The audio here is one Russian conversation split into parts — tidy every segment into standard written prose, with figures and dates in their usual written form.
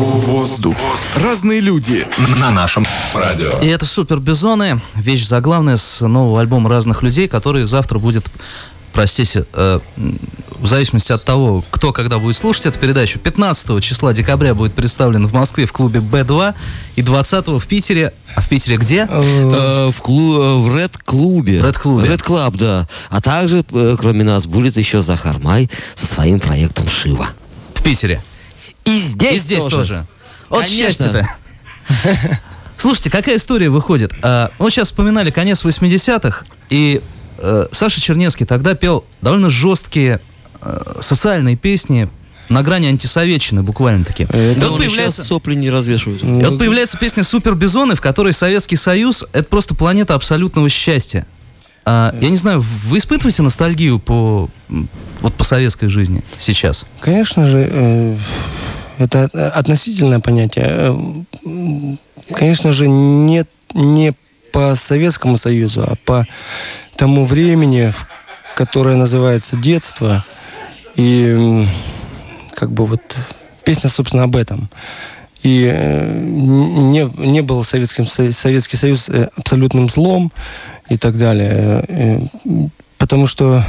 Воздух. Разные люди на нашем радио. И это Супер Бизоны, вещь заглавная с нового альбома «Разных людей», который завтра будет, простите, в зависимости от того, кто когда будет слушать эту передачу, 15 числа декабря будет представлен в Москве в клубе Б2 и 20 в Питере. А в Питере где? В Ред-клубе. Ред-клубе. Ред-клаб, да. А также, кроме нас, будет еще Захар Май со своим проектом «Шива». В Питере. И здесь тоже. Вот Конечно. счастье-то. Слушайте, какая история выходит? Вот сейчас вспоминали конец 80-х, и Саша Чернецкий тогда пел довольно жесткие социальные песни на грани антисоветчины, буквально-таки. Да, он сейчас сопли не развешивают. И вот появляется песня «Супер Бизоны», в которой Советский Союз — это просто планета абсолютного счастья. Я не знаю, вы испытываете ностальгию по советской жизни сейчас? Конечно же, это относительное понятие. Конечно же, не по Советскому Союзу, а по тому времени, которое называется детство. И как бы вот песня, собственно, об этом. И не был Советский Союз абсолютным злом и так далее. Потому что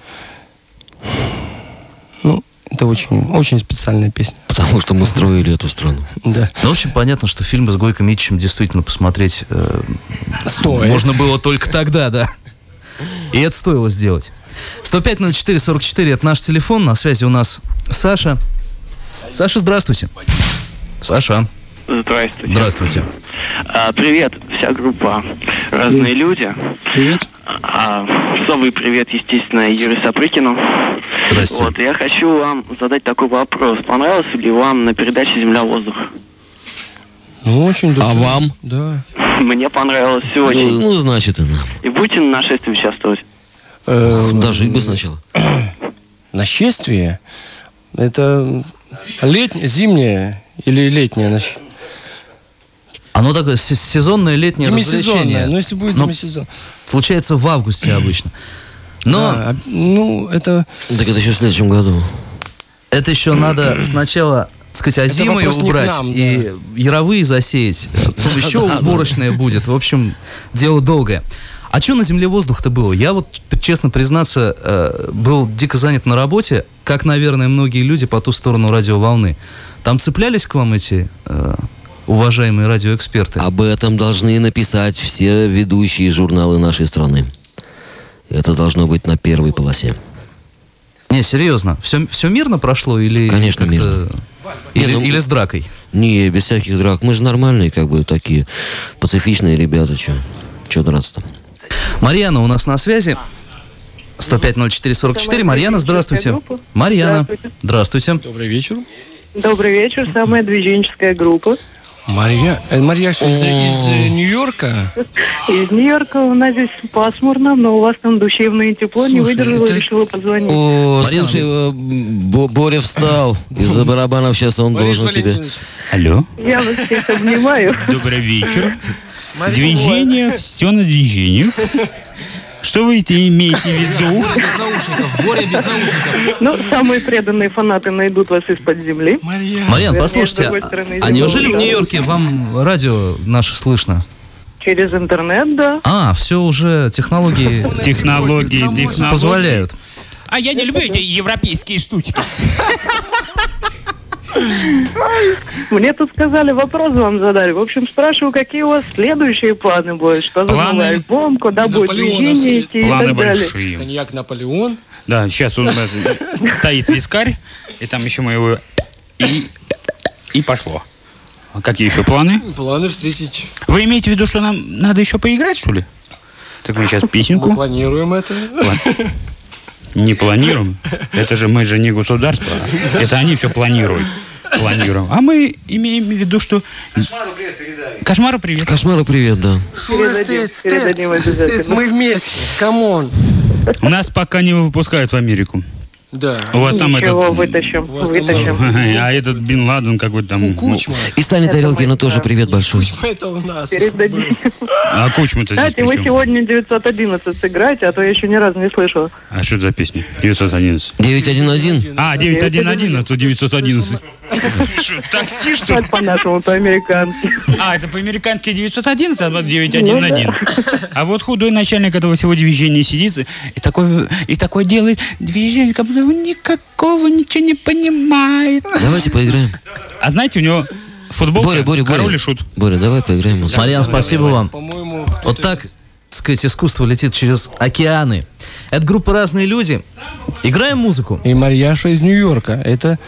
это очень, очень специальная песня. Потому что мы строили эту страну. Да. Ну, в общем, понятно, что фильмы с Гойко Митчем действительно посмотреть можно было только тогда, да. И это стоило сделать. 105-04-44 — это наш телефон. На связи у нас Саша. Саша, здравствуйте. Саша. Здравствуйте. Здравствуйте. Привет, вся группа «Разные люди». Привет. Особый привет, естественно, Юрию Сапрыкину. Здрасте. Вот, я хочу вам задать такой вопрос. Понравился ли вам на передаче «Земля-воздух»? Ну, очень душевно. А вам? Да. Мне понравилось все очень. Ну, значит, и нам. И будете на нашествии участвовать? Дожить бы сначала. Нашествие? Это зимнее или летнее нашествие? Оно такое сезонное летнее развлечение. Ну, если будет демисезон. Случается в августе обычно. Но это... Так это еще в следующем году. это еще надо сначала, так сказать, озимые убрать и яровые засеять. Потом еще уборочное будет. В общем, дело долгое. А что на земле воздух-то было? Я вот, честно признаться, был дико занят на работе, как, наверное, многие люди по ту сторону радиоволны. Там цеплялись к вам эти уважаемые радиоэксперты? Об этом должны написать все ведущие журналы нашей страны. Это должно быть на первой полосе. Не, серьезно. Все мирно прошло или... Конечно, мирно. Или с дракой? Не, без всяких драк. Мы же нормальные, как бы, такие пацифичные ребята. Че драться-то? Марьяна у нас на связи. 105-04-44. Марьяна, здравствуйте. Марьяна, здравствуйте. Добрый вечер. Добрый вечер. Самая движенческая группа. Марьяша из Нью-Йорка? Из Нью-Йорка. У нас здесь пасмурно, но у вас там душевное тепло. Не выдержала, решила позвонить. О, слушай, Боря встал. Из-за барабанов сейчас он должен тебе... Алло. Я вас всех обнимаю. Добрый вечер. Движение, все на движениях. Что вы имеете в виду? Боря без наушников. Ну, самые преданные фанаты найдут вас из-под земли. Марьян, послушайте, а неужели в Нью-Йорке вам радио наше слышно? Через интернет, да. Все уже технологии позволяют. А я не люблю эти европейские штучки. Мне тут сказали, вопрос вам задали. В общем, спрашиваю, какие у вас следующие планы будут? Что за новый альбом, куда будет движение идти и планы так далее. большие. Коньяк Наполеон. Да, сейчас у нас стоит вискарь, и там еще мы его... И пошло. А какие еще планы? Планы встретить. Вы имеете в виду, что нам надо еще поиграть, что ли? Так мы сейчас песенку. Мы планируем это. Не планируем. Это же мы же не государство. Это они все планируют. А мы имеем в виду, что... Кошмару привет. Кошмару привет, да. Передадим обязательно. Мы вместе. Камон. Нас пока не выпускают в Америку. Да. У вас там Ничего, вытащим. А этот Бин Ладен какой-то там... И Сталин Тарелкина тоже привет большой. Кучма это у нас. Передадим. А Кучма-то здесь Кстати, вы сегодня 911 сыграете, а то я еще ни разу не слышала. А что за песня? 911. 911? 911, а то 911. Такси, что ли? Так по-нашему, по-американски. А, это по-американски 911, а 911. А вот худой начальник этого всего движения сидит и такой делает движение, как будто он никакого ничего не понимает. Давайте поиграем. А знаете, у него футболка король и шут. Боря, давай поиграем в музыку. Марьян, спасибо вам. По-моему, Вот так, так сказать, искусство летит через океаны. Это группа «Разные люди». Играем музыку. И Марьяша из Нью-Йорка. Это...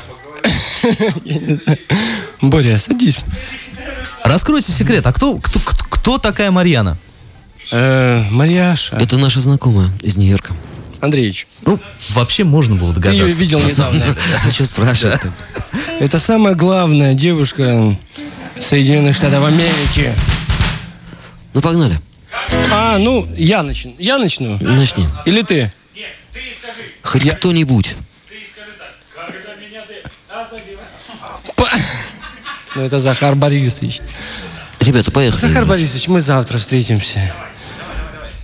Я не знаю. Боря, садись. Раскройте секрет. А кто такая Марьяна? Марьяша. Это наша знакомая из Нью-Йорка. Андреевич, Ну, вообще можно было ты ее догадаться. видел недавно. Что спрашивать? Это самая главная девушка Соединенных Штатов Америки. Ну, погнали. Ну, я начну. Я начну? Начни. Или ты? Хоть кто-нибудь. Ну, это Захар Борисович. Ребята, поехали. Захар Борисович, мы завтра встретимся.